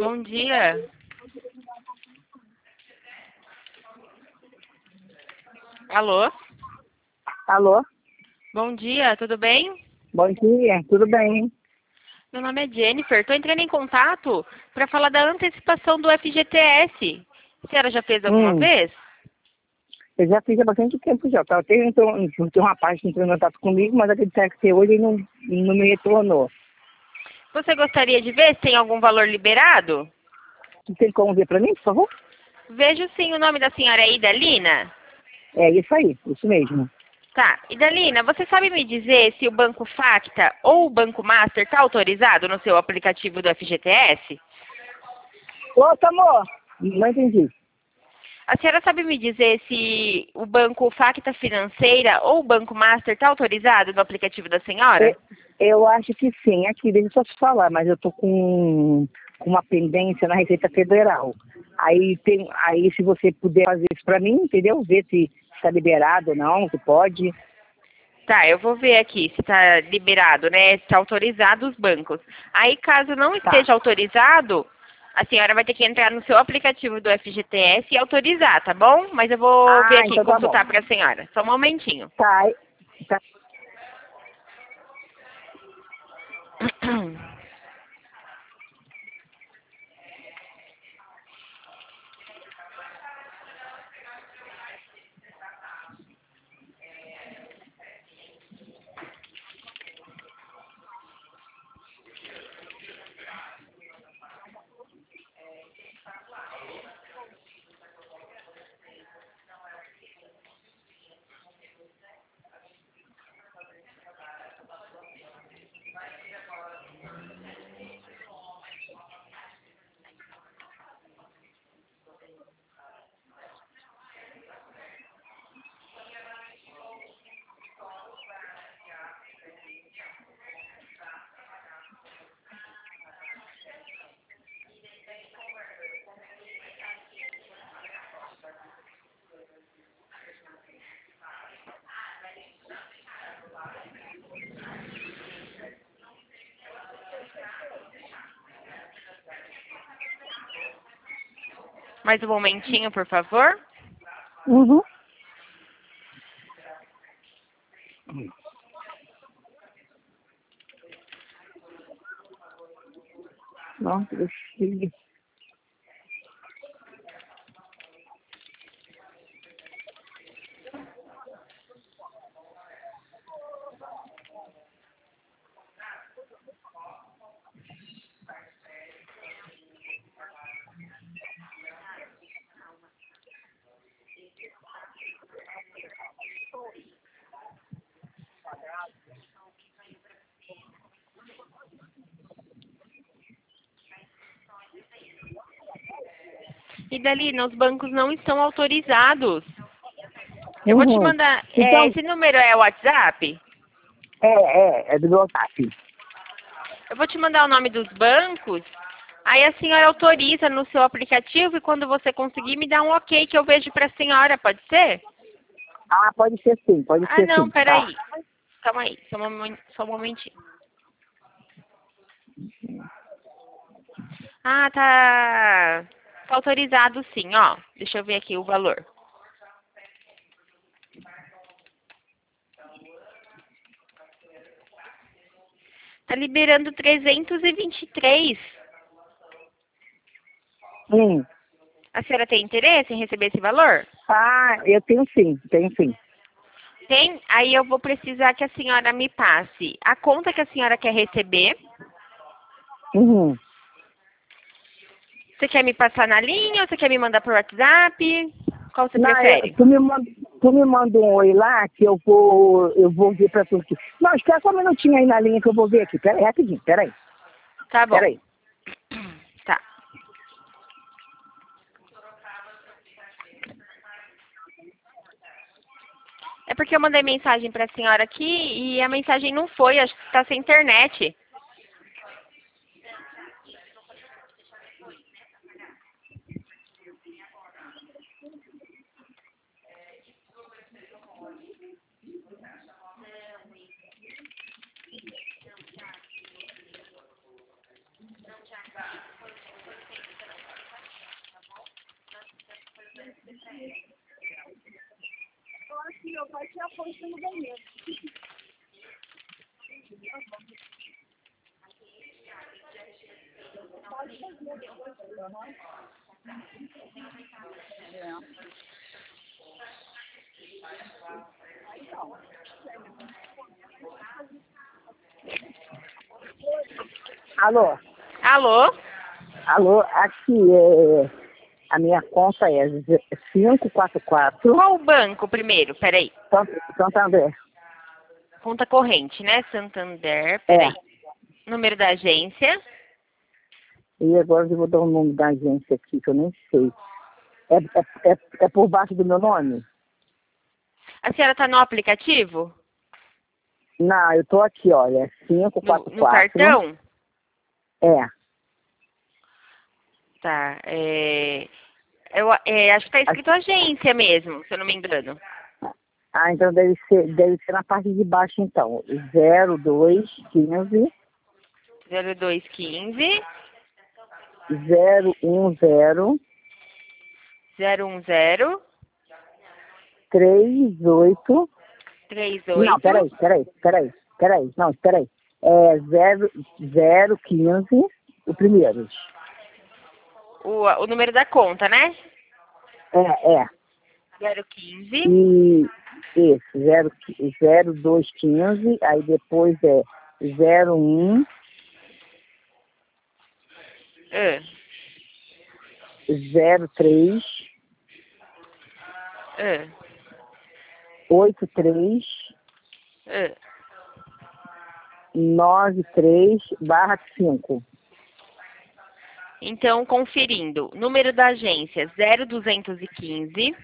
Bom dia. Alô? Alô? Bom dia, tudo bem? Bom dia, tudo bem? Meu nome é Jennifer. Estou entrando em contato para falar da antecipação do FGTS. A senhora já fez alguma Hum, vez? eu já fiz há bastante tempo já. Tem um rapaz que entrou em contato comigo, mas aquele que hoje ele não me retornou. Você gostaria de ver se tem algum valor liberado? Tu tem como ver para mim, por favor? Vejo sim, o nome da senhora é Idalina. É isso aí, isso mesmo. Tá. Idalina, você sabe me dizer se o Banco Facta ou o Banco Master está autorizado no seu aplicativo do FGTS? Ô, amor, não entendi. A senhora sabe me dizer se o Banco Facta Financeira ou o Banco Master está autorizado no aplicativo da senhora? Eu, eu acho que sim. Aqui, deixa eu só te falar, mas eu tô com uma pendência na Receita Federal. Aí se você puder fazer isso para mim, entendeu? Ver se está liberado ou não, se pode. Tá, eu vou ver aqui se está liberado, né? Se está autorizado os bancos. Aí, caso não Tá. esteja autorizado, a senhora vai ter que entrar no seu aplicativo do FGTS e autorizar, tá bom? Mas eu vou ver Ah, aqui, então tá bom. consultar para a senhora. Só um momentinho. Tá, tá. Mais um momentinho, por favor. Uhum. Nossa, deixa eu... Idalina, os bancos não estão autorizados. Eu vou te Uhum. mandar. Então, Esse número é o WhatsApp? é do meu TAP. Eu vou te mandar o nome dos bancos. Aí a senhora autoriza no seu aplicativo e quando você conseguir me dá um ok que eu vejo para a senhora, pode ser? Ah, pode Ah, ser não, sim, tá. peraí. Calma aí, só um momentinho. Ah, tá autorizado sim, ó. Deixa eu ver aqui o valor. Tá liberando 323. Hum. A senhora tem interesse em receber esse valor? Ah, eu tenho sim. Tem? Aí eu vou precisar que a senhora me passe a conta que a senhora quer receber. Uhum. Você quer me passar na linha ou você quer me mandar por WhatsApp? Qual você Não, prefere? tu me manda um oi lá que eu vou ver pra tu aqui. Não, espera só um minutinho aí na linha que eu vou ver aqui. Pera aí, rapidinho, Tá bom. pera aí. Tá. É porque eu mandei mensagem pra senhora aqui e a mensagem não foi, acho que está sem internet. Alô? Alô? Alô, aqui a minha conta é 544 Qual o banco primeiro? Peraí. Santander. Conta corrente, né? Santander. É. Peraí. Número da agência. E agora eu vou dar o nome da agência aqui, que eu nem sei. É por baixo do meu nome? A senhora está no aplicativo? Não, eu tô aqui, olha. No cartão? É. Tá. Eu acho que está escrito agência mesmo, se eu não me engano. Ah, então deve ser na parte de baixo, então. 0215 0215 010 010 38. 38. Não, peraí. Não, espera aí. É 015, o primeiro. O número da conta, né? É. 015. E isso, 0215, aí depois é 01 Ah, 03 ah, 83 ah. 93/5. Então, conferindo. Número da agência 0215.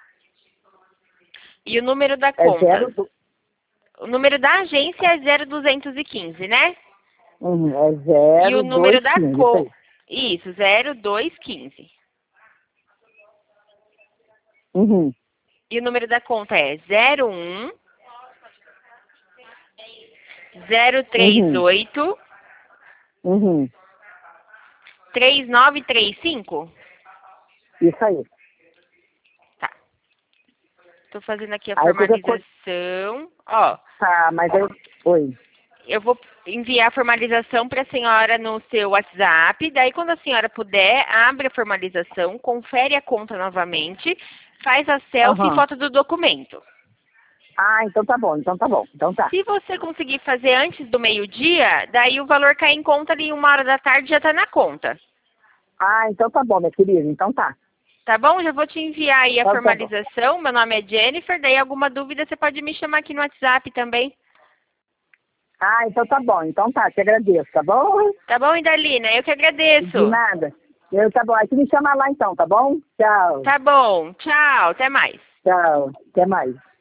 E o número da É conta? O número da agência é 0215, né? É E o número da 0215. conta? Isso, 0215. Uhum. E o número da conta é 01 038 Uhum. 3935? Isso aí. Tá. Tô fazendo aqui a Aí qualquer coisa. formalização. Ó, Tá, mas aí. Oi. eu vou enviar a formalização para a senhora no seu WhatsApp. Daí, quando a senhora puder, abre a formalização, confere a conta novamente, faz a selfie e Aham. foto do documento. Ah, então tá bom. Então tá. Se você conseguir fazer antes do meio-dia, daí o valor cai em conta ali 1 hora da tarde já está na conta. Ah, então tá bom, minha querida. Então tá. Tá bom? Já vou te enviar aí a Então tá bom. formalização. Meu nome é Jennifer. Daí, alguma dúvida, você pode me chamar aqui no WhatsApp também. Ah, então tá bom. Então tá, te agradeço, tá bom? Tá bom, Idalina? Eu que De agradeço. nada. Tá bom. Aí tu me chama lá então, tá bom? Tchau. Tá bom. Tchau. Até mais. Tchau. Até mais.